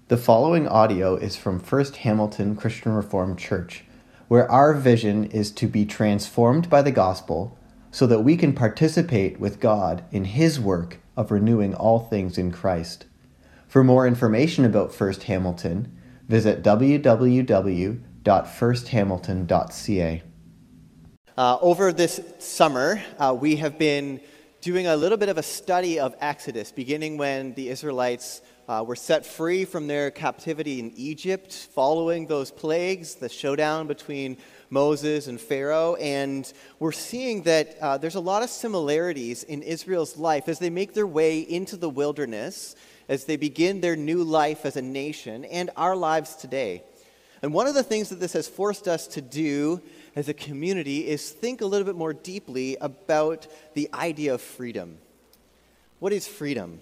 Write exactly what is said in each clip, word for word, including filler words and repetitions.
The following audio is from First Hamilton Christian Reformed Church, where our vision is to be transformed by the gospel so that we can participate with God in His work of renewing all things in Christ. For more information about First Hamilton, visit w w w dot first hamilton dot c a. Uh, over this summer, uh, we have been doing a little bit of a study of Exodus, beginning when the Israelites uh, were set free from their captivity in Egypt, following those plagues, the showdown between Moses and Pharaoh, and we're seeing that uh, there's a lot of similarities in Israel's life as they make their way into the wilderness, as they begin their new life as a nation, and our lives today. And one of the things that this has forced us to do as a community is think a little bit more deeply about the idea of freedom. What is freedom?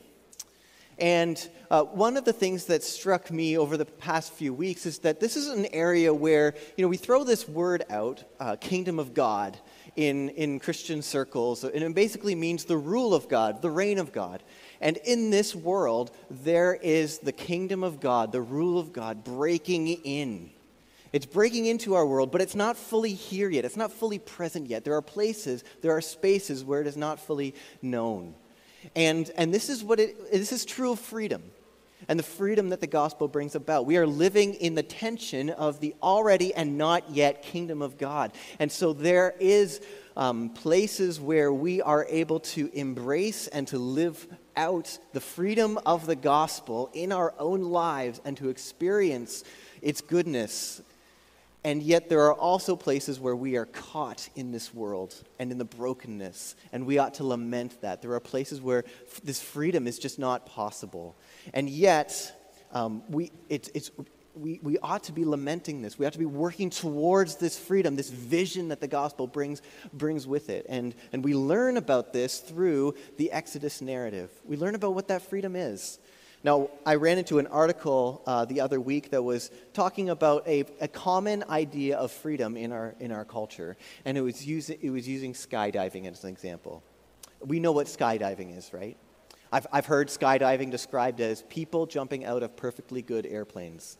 And uh, one of the things that struck me over the past few weeks is that this is an area where, you know, we throw this word out, uh, kingdom of God, in, in Christian circles, and it basically means the rule of God, the reign of God. And in this world, there is the kingdom of God, the rule of God, breaking in. It's breaking into our world, but it's not fully here yet. It's not fully present yet. There are places, there are spaces where it is not fully known. And and this is what it this is true of freedom, and the freedom that the gospel brings about. We are living in the tension of the already and not yet kingdom of God. And so there is um, places where we are able to embrace and to live out the freedom of the gospel in our own lives and to experience its goodness. And yet there are also places where we are caught in this world and in the brokenness, and we ought to lament that. There are places where f- this freedom is just not possible. And yet, um, we, it, it's, we, we ought to be lamenting this. We ought to be working towards this freedom, this vision that the gospel brings, brings with it. And, and we learn about this through the Exodus narrative. We learn about what that freedom is. Now, I ran into an article uh, the other week that was talking about a, a common idea of freedom in our in our culture, and it was using it was using skydiving as an example. We know what skydiving is, right? I've I've heard skydiving described as people jumping out of perfectly good airplanes,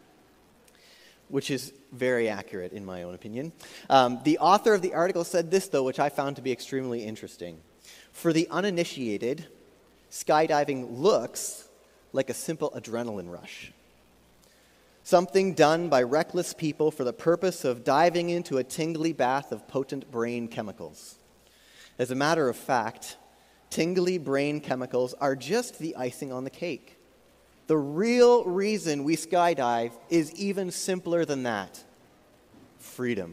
which is very accurate in my own opinion. Um, the author of the article said this, though, which I found to be extremely interesting. For the uninitiated, skydiving looks like a simple adrenaline rush. Something done by reckless people for the purpose of diving into a tingly bath of potent brain chemicals. As a matter of fact, tingly brain chemicals are just the icing on the cake. The real reason we skydive is even simpler than that: freedom.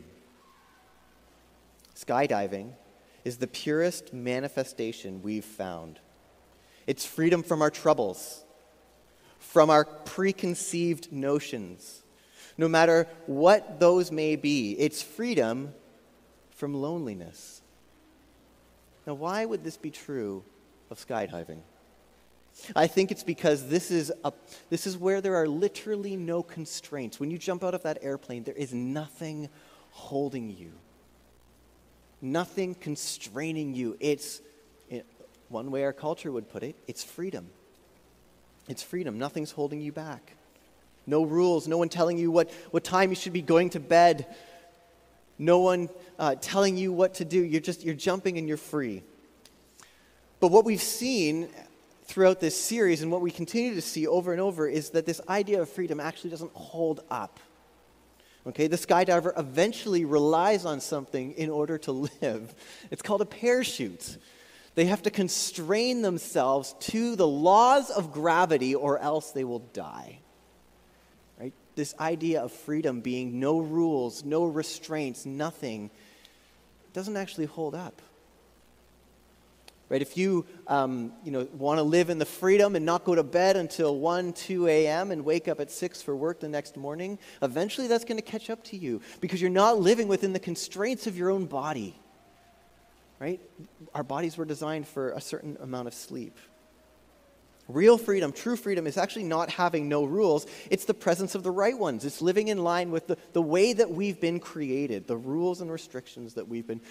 Skydiving is the purest manifestation we've found. It's freedom from our troubles, from our preconceived notions, no matter what those may be. It's freedom from loneliness. Now, why would this be true of skydiving? I think it's because this is a, this is where there are literally no constraints. When you jump out of that airplane, there is nothing holding you, nothing constraining you. It's, one way our culture would put it, it's freedom. It's freedom. Nothing's holding you back. No rules. No one telling you what, what time you should be going to bed. No one uh, telling you what to do. You're just, you're jumping and you're free. But what we've seen throughout this series, and what we continue to see over and over, is that this idea of freedom actually doesn't hold up. Okay, the skydiver eventually relies on something in order to live. It's called a parachute. They have to constrain themselves to the laws of gravity, or else they will die. Right? This idea of freedom being no rules, no restraints, nothing, doesn't actually hold up. Right? If you, um, you know, want to live in the freedom and not go to bed until one, two a.m. and wake up at six for work the next morning, eventually that's going to catch up to you because you're not living within the constraints of your own body. Right? Our bodies were designed for a certain amount of sleep. Real freedom, true freedom, is actually not having no rules. It's the presence of the right ones. It's living in line with the, the way that we've been created, the rules and restrictions that we've been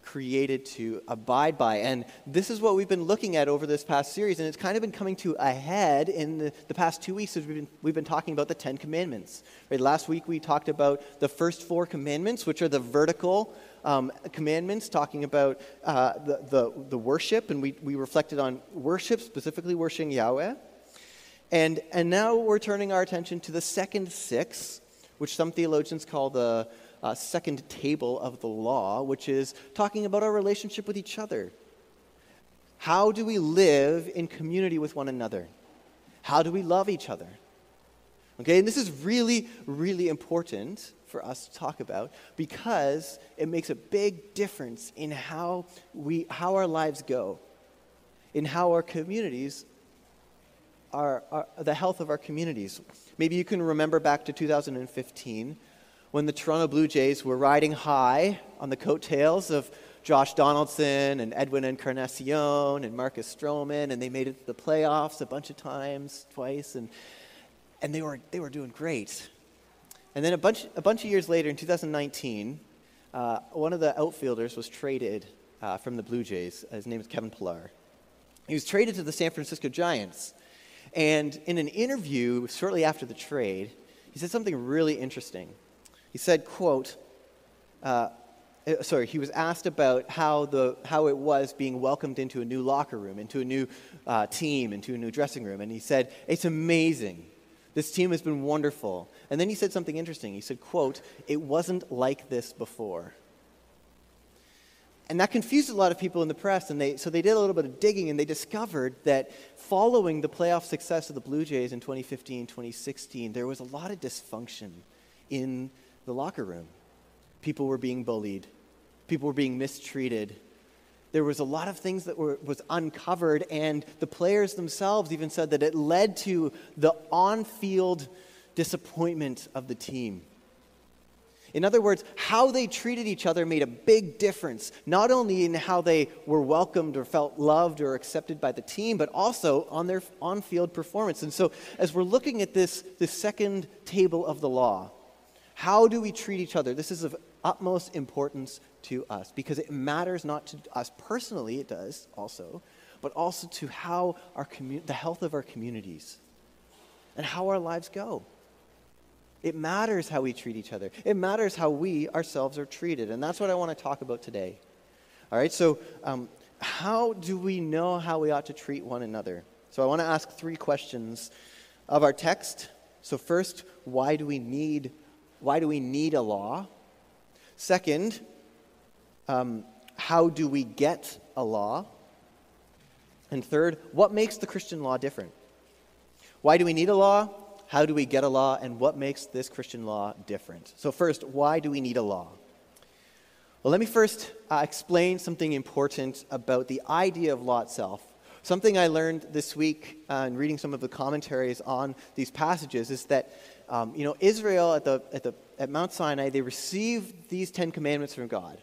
created to abide by. And this is what we've been looking at over this past series, and it's kind of been coming to a head in the, the past two weeks as we've been, we've been talking about the Ten Commandments. Right? Last week we talked about the first four commandments, which are the vertical um, commandments, talking about uh, the, the, the worship, and we, we reflected on worship, specifically worshiping Yahweh. And, and now we're turning our attention to the second six, which some theologians call the uh, second table of the law, which is talking about our relationship with each other. How do we live in community with one another? How do we love each other? Okay, and this is really, really important for us to talk about because it makes a big difference in how we, how our lives go, in how our communities Our, our, the health of our communities. Maybe you can remember back to two thousand fifteen when the Toronto Blue Jays were riding high on the coattails of Josh Donaldson and Edwin Encarnacion and Marcus Stroman, and they made it to the playoffs a bunch of times, twice, and and they were they were doing great. And then a bunch a bunch of years later, in two thousand nineteen, uh, one of the outfielders was traded uh, from the Blue Jays. His name is Kevin Pillar. He was traded to the San Francisco Giants. And in an interview shortly after the trade, he said something really interesting. He said, quote, uh, sorry, he was asked about how the how it was being welcomed into a new locker room, into a new uh, team, into a new dressing room. And he said, it's amazing. This team has been wonderful. And then he said something interesting. He said, quote, it wasn't like this before. And that confused a lot of people in the press, and they so they did a little bit of digging, and they discovered that following the playoff success of the Blue Jays in twenty fifteen, twenty sixteen, there was a lot of dysfunction in the locker room. People were being bullied. People were being mistreated. There was a lot of things that were was uncovered, and the players themselves even said that it led to the on-field disappointment of the team. In other words, how they treated each other made a big difference, not only in how they were welcomed or felt loved or accepted by the team, but also on their on-field performance. And so as we're looking at this, this second table of the law, how do we treat each other? This is of utmost importance to us because it matters not to us personally, it does also, but also to how our commu- the health of our communities and how our lives go. It matters how we treat each other. It matters how we ourselves are treated. And that's what I want to talk about today. All right, so um, how do we know how we ought to treat one another? So I want to ask three questions of our text. So first, why do we need, why do we need a law? Second, um, how do we get a law? And third, what makes the Christian law different? Why do we need a law? How do we get a law, and what makes this Christian law different? So first, why do we need a law? Well, let me first uh, explain something important about the idea of law itself. Something I learned this week uh, in reading some of the commentaries on these passages is that, um, you know, Israel at the at the at Mount Sinai, they received these Ten Commandments from God.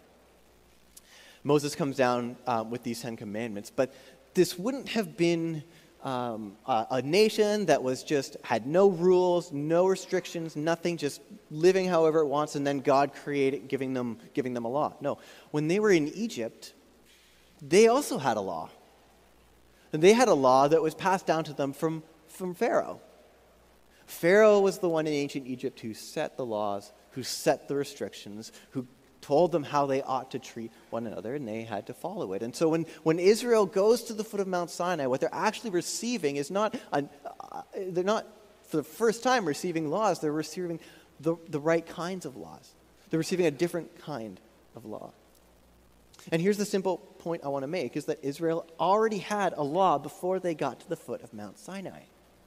Moses comes down um, with these Ten Commandments, but this wouldn't have been Um, a, a nation that was just, had no rules, no restrictions, nothing, just living however it wants, and then God created, giving them, giving them a law. No, when they were in Egypt, they also had a law. And they had a law that was passed down to them from, from Pharaoh. Pharaoh was the one in ancient Egypt who set the laws, who set the restrictions, who told them how they ought to treat one another, and they had to follow it. And so when, when Israel goes to the foot of Mount Sinai, what they're actually receiving is not, a, uh, they're not for the first time receiving laws, they're receiving the, the right kinds of laws. They're receiving a different kind of law. And here's the simple point I want to make, is that Israel already had a law before they got to the foot of Mount Sinai.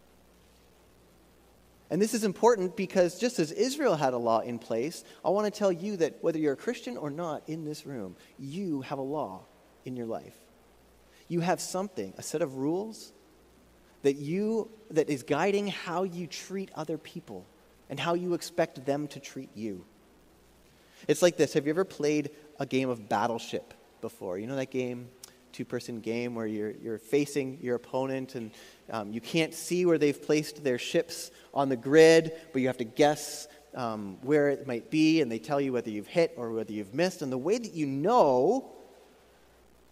And this is important because just as Israel had a law in place, I want to tell you that whether you're a Christian or not in this room, you have a law in your life. You have something, a set of rules that you that is guiding how you treat other people and how you expect them to treat you. It's like this. Have you ever played a game of Battleship before? You know that game? Two-person game where you're you're facing your opponent and um, you can't see where they've placed their ships on the grid, but you have to guess um, where it might be, and they tell you whether you've hit or whether you've missed. And the way that you know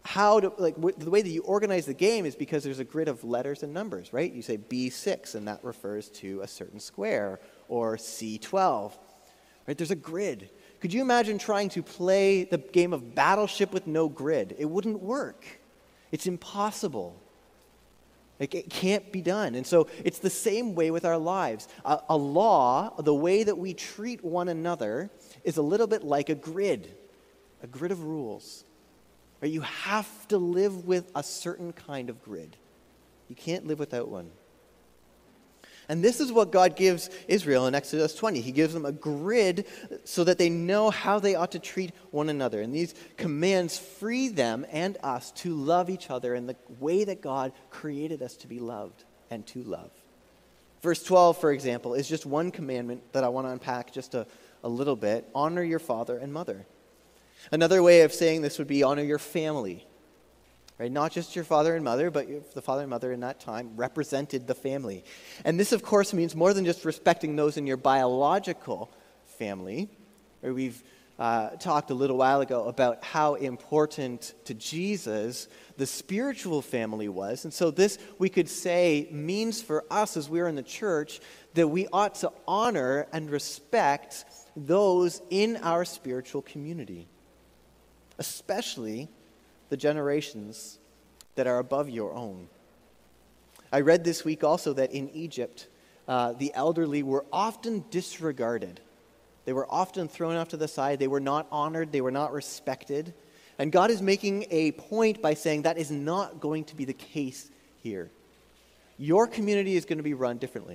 how to, like, w- the way that you organize the game is because there's a grid of letters and numbers, right? You say B six, and that refers to a certain square, or C twelve, right? There's a grid. Could you imagine trying to play the game of Battleship with no grid? It wouldn't work. It's impossible. Like, it can't be done. And so it's the same way with our lives. A, a law, the way that we treat one another, is a little bit like a grid, a grid of rules. Right? You have to live with a certain kind of grid. You can't live without one. And this is what God gives Israel in Exodus twenty. He gives them a grid so that they know how they ought to treat one another. And these commands free them and us to love each other in the way that God created us to be loved and to love. Verse twelve, for example, is just one commandment that I want to unpack just a, a little bit. Honor your father and mother. Another way of saying this would be honor your family. Right? Not just your father and mother, but your, the father and mother in that time represented the family. And this, of course, means more than just respecting those in your biological family. Right? We've uh, talked a little while ago about how important to Jesus the spiritual family was. And so this, we could say, means for us as we're in the church that we ought to honor and respect those in our spiritual community, especially the generations that are above your own. I read this week also that in Egypt, uh, the elderly were often disregarded. They were often thrown off to the side. They were not honored. They were not respected. And God is making a point by saying that is not going to be the case here. Your community is going to be run differently.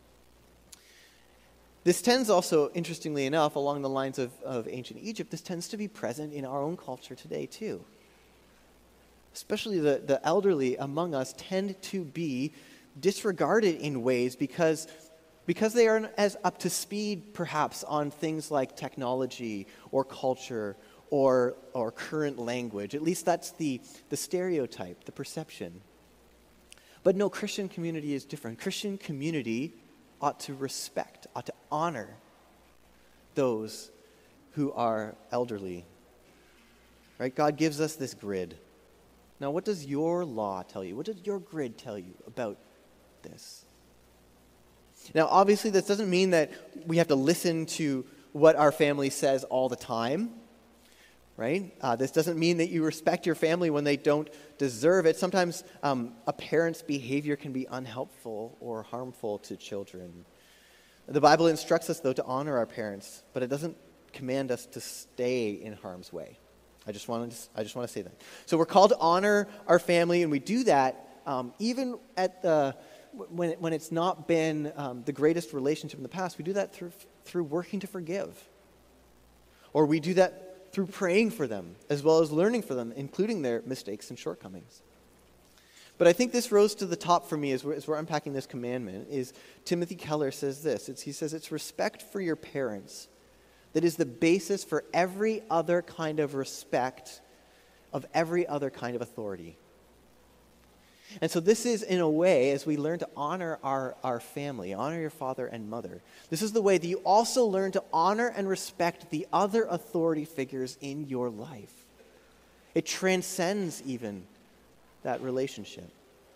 This tends also, interestingly enough, along the lines of, of ancient Egypt, this tends to be present in our own culture today too. Especially the, the elderly among us tend to be disregarded in ways because, because they aren't as up to speed, perhaps, on things like technology or culture or, or current language. At least that's the, the stereotype, the perception. But no, Christian community is different. Christian community ought to respect, ought to honor those who are elderly. Right? God gives us this grid. Now, what does your law tell you? What does your grid tell you about this? Now, obviously, this doesn't mean that we have to listen to what our family says all the time, right? Uh, this doesn't mean that you respect your family when they don't deserve it. Sometimes um, a parent's behavior can be unhelpful or harmful to children. The Bible instructs us, though, to honor our parents, but it doesn't command us to stay in harm's way. I just want to I just want to say that. So we're called to honor our family, and we do that um, even at the when when it's not been um, the greatest relationship in the past. We do that through through working to forgive, or we do that through praying for them as well as learning from them, including their mistakes and shortcomings. But I think this rose to the top for me as we're, as we're unpacking this commandment. Is Timothy Keller says this? It's, he says it's respect for your parents that is the basis for every other kind of respect, of every other kind of authority. And so this is, in a way, as we learn to honor our, our family, honor your father and mother, this is the way that you also learn to honor and respect the other authority figures in your life. It transcends even that relationship.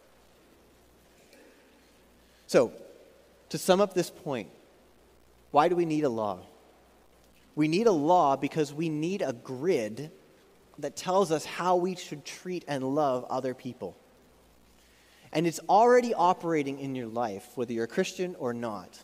So, to sum up this point, why do we need a law? We need a law because we need a grid that tells us how we should treat and love other people. And it's already operating in your life, whether you're a Christian or not.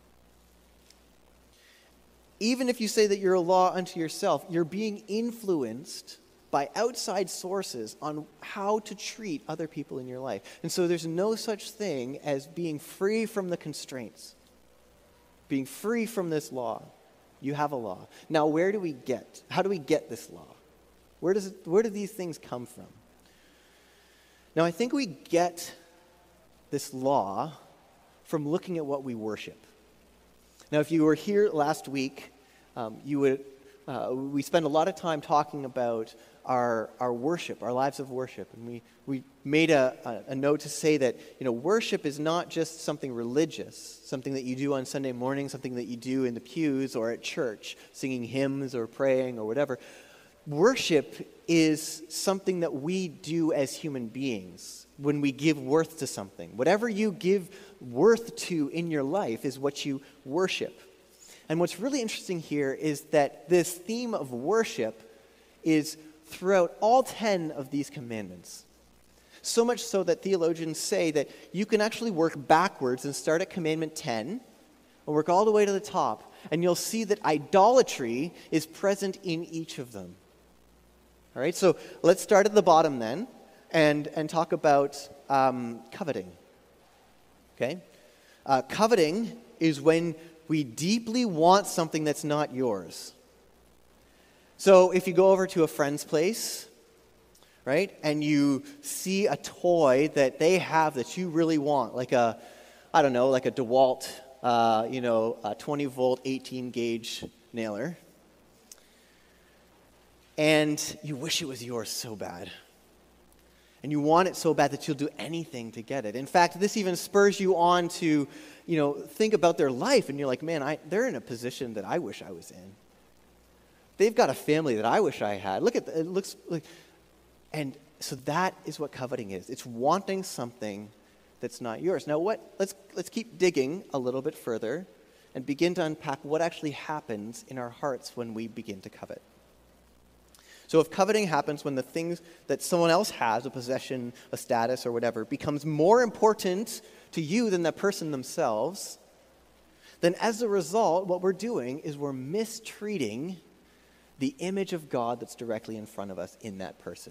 Even if you say that you're a law unto yourself, you're being influenced by outside sources on how to treat other people in your life. And so there's no such thing as being free from the constraints, being free from this law. You have a law. Now, where do we get? How do we get this law? Where does it, where do these things come from? Now, I think we get this law from looking at what we worship. Now, if you were here last week, um, you would. Uh, we spend a lot of time talking about our our worship, our lives of worship, and we we made a, a, a note to say that you know worship is not just something religious, something that you do on Sunday morning, something that you do in the pews or at church, singing hymns or praying or whatever. worship is something that we do as human beings when we give worth to something. Whatever you give worth to in your life is what you worship. And what's really interesting here is that this theme of worship is throughout all ten of these commandments. So much so that theologians say that you can actually work backwards and start at commandment ten and work all the way to the top, and you'll see that idolatry is present in each of them. All right, so let's start at the bottom then and, and talk about um, coveting. Okay? Uh, coveting is when we deeply want something that's not yours. So if you go over to a friend's place, right, and you see a toy that they have that you really want, like a, I don't know, like a DeWalt, uh, you know, a twenty volt, eighteen gauge nailer, and you wish it was yours so bad. And you want it so bad that you'll do anything to get it. In fact, this even spurs you on to, you know, think about their life, and you're like, man, I, they're in a position that I wish I was in. They've got a family that I wish I had. Look at the, it looks like, and so that is what coveting is. It's wanting something that's not yours. Now, what? Let's let's keep digging a little bit further and begin to unpack what actually happens in our hearts when we begin to covet. So if coveting happens when the things that someone else has, a possession, a status, or whatever, becomes more important to you than the person themselves, then as a result, what we're doing is we're mistreating the image of God that's directly in front of us in that person.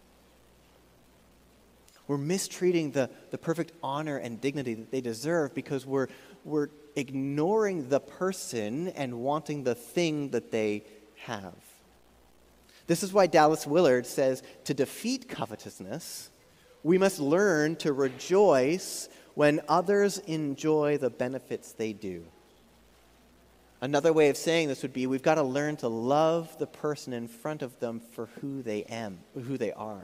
We're mistreating the, the perfect honor and dignity that they deserve because we're, we're ignoring the person and wanting the thing that they have. This is why Dallas Willard says, to defeat covetousness, we must learn to rejoice when others enjoy the benefits they do. Another way of saying this would be, we've got to learn to love the person in front of them for who they am, who they are.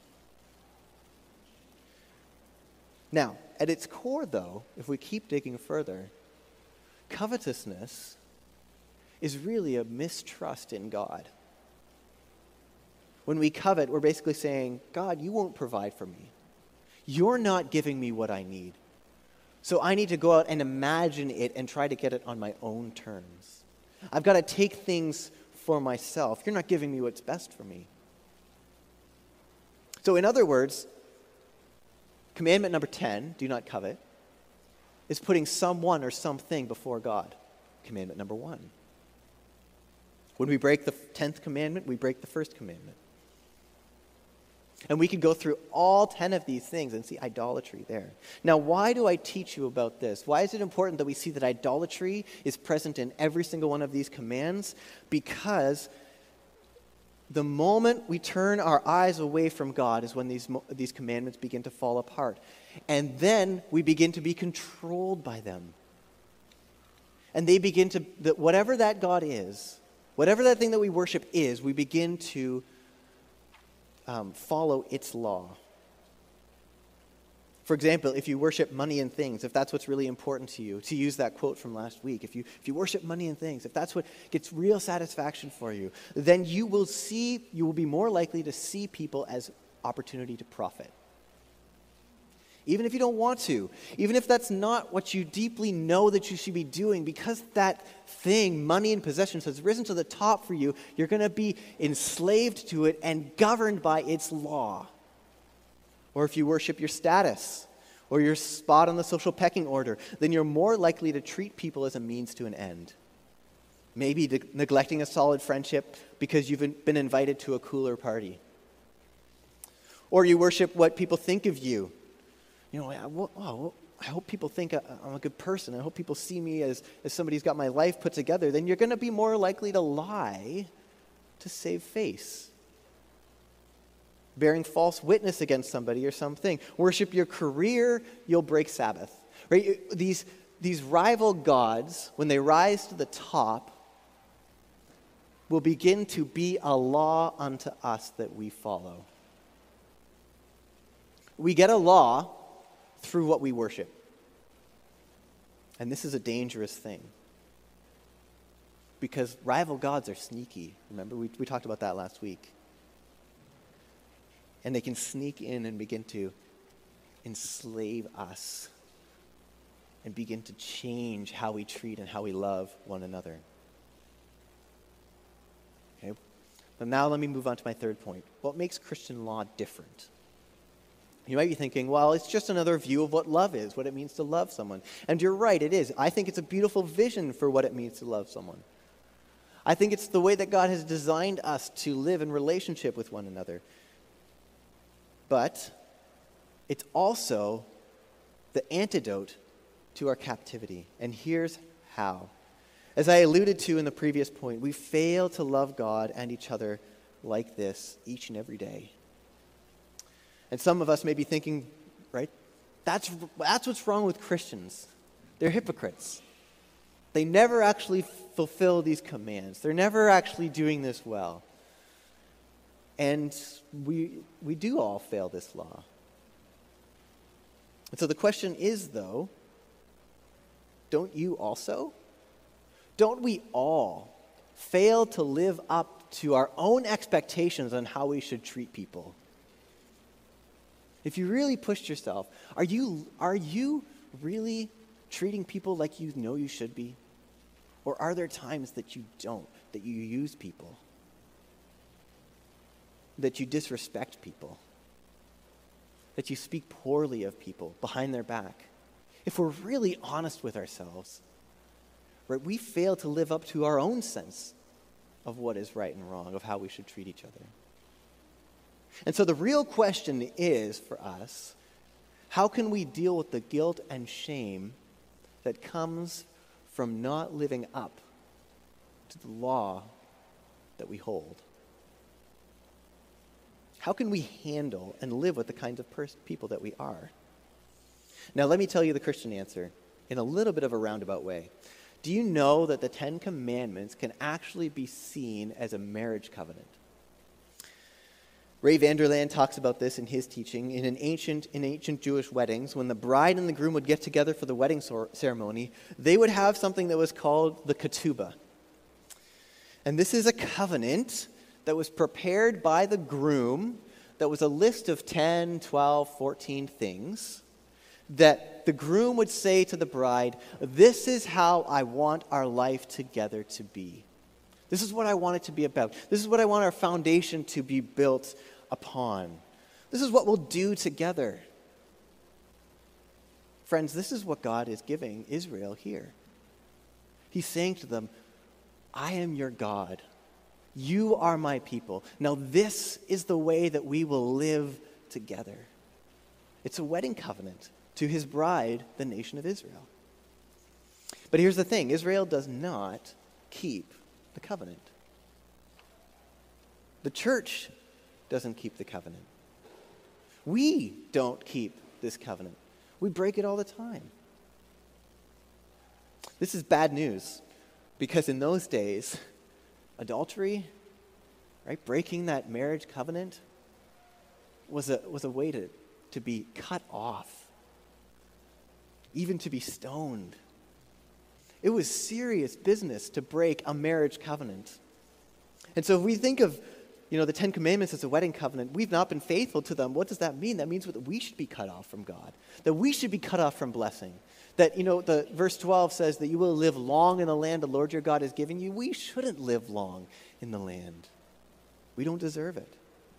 Now, at its core, though, if we keep digging further, covetousness is really a mistrust in God. When we covet, we're basically saying, God, you won't provide for me. You're not giving me what I need. So I need to go out and imagine it and try to get it on my own terms. I've got to take things for myself. You're not giving me what's best for me. So in other words, commandment number ten, do not covet, is putting someone or something before God. Commandment number one. When we break the tenth commandment, we break the first commandment. And we could go through all ten of these things and see idolatry there. Now, why do I teach you about this? Why is it important that we see that idolatry is present in every single one of these commands? Because the moment we turn our eyes away from God is when these, these commandments begin to fall apart. And then we begin to be controlled by them. And they begin to, that whatever that God is, whatever that thing that we worship is, we begin to Um, follow its law. For example, if you worship money and things, if that's what's really important to you, to use that quote from last week, if you if you worship money and things, if that's what gets real satisfaction for you, then you will see, you will be more likely to see people as opportunity to profit. Even if you don't want to, even if that's not what you deeply know that you should be doing, because that thing, money and possessions, has risen to the top for you, you're going to be enslaved to it and governed by its law. Or if you worship your status or your spot on the social pecking order, then you're more likely to treat people as a means to an end. Maybe de- neglecting a solid friendship because you've been invited to a cooler party. Or you worship what people think of you. You know, I, well, I hope people think I'm a good person. I hope people see me as, as somebody who's got my life put together. Then you're going to be more likely to lie to save face. Bearing false witness against somebody or something. Worship your career, you'll break Sabbath. Right? These, these rival gods, when they rise to the top, will begin to be a law unto us that we follow. We get a law through what we worship. And this is a dangerous thing. because rival gods are sneaky. Remember, we, we talked about that last week. And they can sneak in and begin to enslave us and begin to change how we treat and how we love one another. Okay? But now let me move on to my third point. What makes Christian law different? You might be thinking, well, it's just another view of what love is, what it means to love someone. And you're right, it is. I think it's a beautiful vision for what it means to love someone. I think it's the way that God has designed us to live in relationship with one another. But it's also the antidote to our captivity. And here's how. As I alluded to in the previous point, we fail to love God and each other like this each and every day. And some of us may be thinking, right, that's, that's what's wrong with Christians. They're hypocrites. They never actually fulfill these commands. They're never actually doing this well. And we, we do all fail this law. And so the question is, though, don't you also? Don't we all fail to live up to our own expectations on how we should treat people? If you really pushed yourself, are you, are you really treating people like you know you should be? Or are there times that you don't, that you use people? That you disrespect people? That you speak poorly of people behind their back? If we're really honest with ourselves, right, we fail to live up to our own sense of what is right and wrong, of how we should treat each other. And so the real question is for us, how can we deal with the guilt and shame that comes from not living up to the law that we hold? How can we handle and live with the kinds of pers- people that we are? Now, let me tell you the Christian answer in a little bit of a roundabout way. Do you know that the Ten Commandments can actually be seen as a marriage covenant? Ray Vander Laan talks about this in his teaching. In an ancient, in ancient Jewish weddings, when the bride and the groom would get together for the wedding ceremony, they would have something that was called the ketubah. And this is a covenant that was prepared by the groom that was a list of ten, twelve, fourteen things that the groom would say to the bride, this is how I want our life together to be. This is what I want it to be about. This is what I want our foundation to be built upon. This is what we'll do together. Friends, this is what God is giving Israel here. He's saying to them, I am your God. You are my people. Now this is the way that we will live together. It's a wedding covenant to his bride, the nation of Israel. But here's the thing, Israel does not keep the covenant. The church doesn't keep the covenant. We don't keep this covenant. We break it all the time. This is bad news because in those days, adultery, right, breaking that marriage covenant was a, was a way to, to be cut off, even to be stoned. It was serious business to break a marriage covenant. And so if we think of, you know, the Ten Commandments as a wedding covenant, we've not been faithful to them. What does that mean? That means that we should be cut off from God, that we should be cut off from blessing. That, you know, the verse twelve says that you will live long in the land the Lord your God is giving you. We shouldn't live long in the land. We don't deserve it.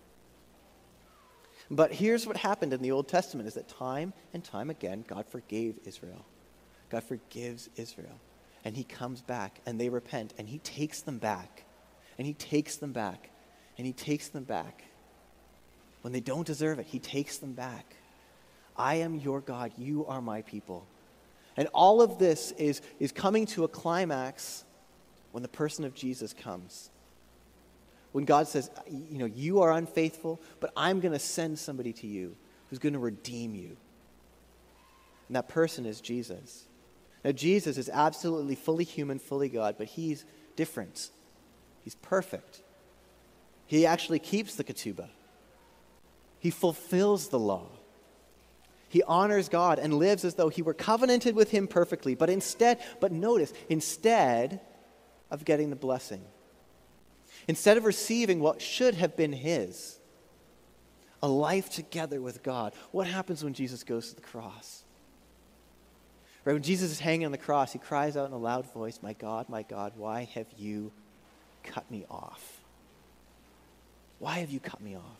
But here's what happened in the Old Testament is that time and time again, God forgave Israel. God forgives Israel. And he comes back and they repent and he takes them back. And he takes them back. And he takes them back. When they don't deserve it, he takes them back. I am your God. You are my people. And all of this is, is coming to a climax when the person of Jesus comes. When God says, you know, you are unfaithful, but I'm going to send somebody to you who's going to redeem you. And that person is Jesus. Now, Jesus is absolutely fully human, fully God, but he's different. He's perfect. He actually keeps the ketubah. He fulfills the law. He honors God and lives as though he were covenanted with him perfectly. But instead, but notice, instead of getting the blessing. Instead of receiving what should have been his, a life together with God, what happens when Jesus goes to the cross? Right, when Jesus is hanging on the cross, he cries out in a loud voice, "My God, my God, why have you cut me off? Why have you cut me off?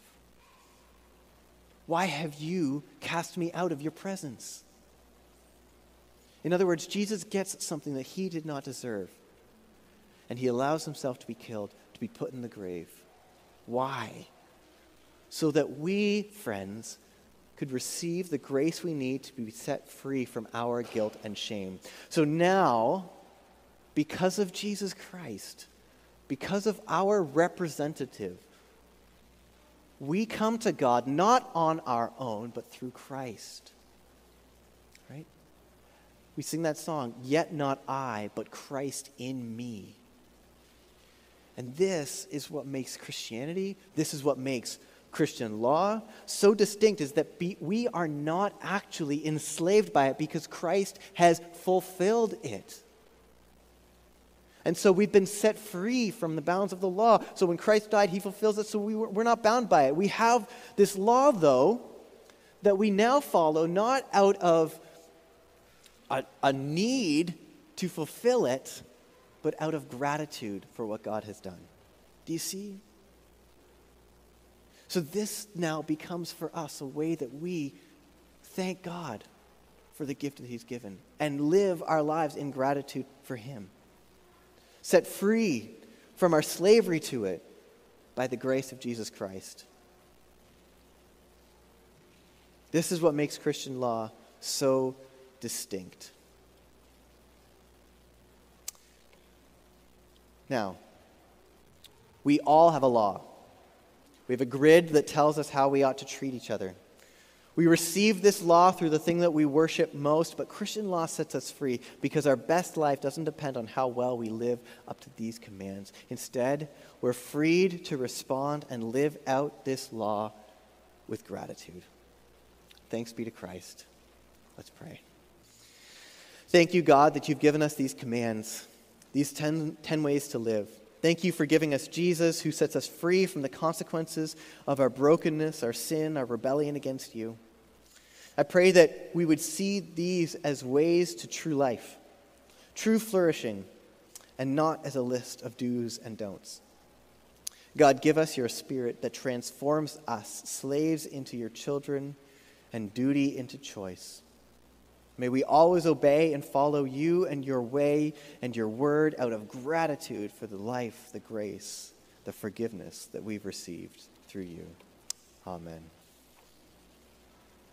Why have you cast me out of your presence?" In other words, Jesus gets something that he did not deserve, and he allows himself to be killed, to be put in the grave. Why? So that we, friends, could receive the grace we need to be set free from our guilt and shame. So now, because of Jesus Christ, because of our representative, we come to God not on our own, but through Christ. Right? We sing that song, "Yet not I, but Christ in me." And this is what makes Christianity, this is what makes Christian law so distinct, is that be, we are not actually enslaved by it because Christ has fulfilled it. And so we've been set free from the bounds of the law. So when Christ died, he fulfills it, so we were, we're not bound by it. We have this law, though, that we now follow not out of a, a need to fulfill it, but out of gratitude for what God has done. Do you see? So this now becomes for us a way that we thank God for the gift that he's given and live our lives in gratitude for him. Set free from our slavery to it by the grace of Jesus Christ. This is what makes Christian law so distinct. Now, we all have a law. We have a grid that tells us how we ought to treat each other. We receive this law through the thing that we worship most, but Christian law sets us free because our best life doesn't depend on how well we live up to these commands. Instead, we're freed to respond and live out this law with gratitude. Thanks be to Christ. Let's pray. Thank you, God, that you've given us these commands, these ten, ten ways to live. Thank you for giving us Jesus, who sets us free from the consequences of our brokenness, our sin, our rebellion against you. I pray that we would see these as ways to true life, true flourishing, and not as a list of do's and don'ts. God, give us your Spirit that transforms us, slaves into your children, and duty into choice. May we always obey and follow you and your way and your word out of gratitude for the life, the grace, the forgiveness that we've received through you. Amen.